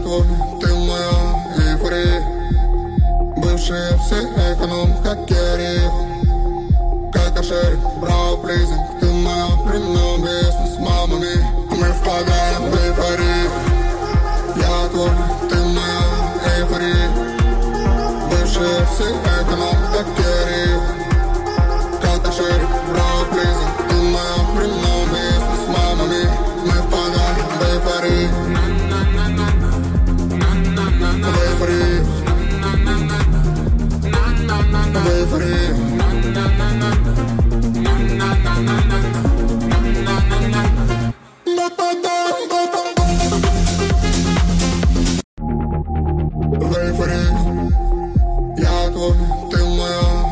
твой, ты моя эйфория. Бывшие все эконом, как Керри. Как ошейник, браво, плизинг.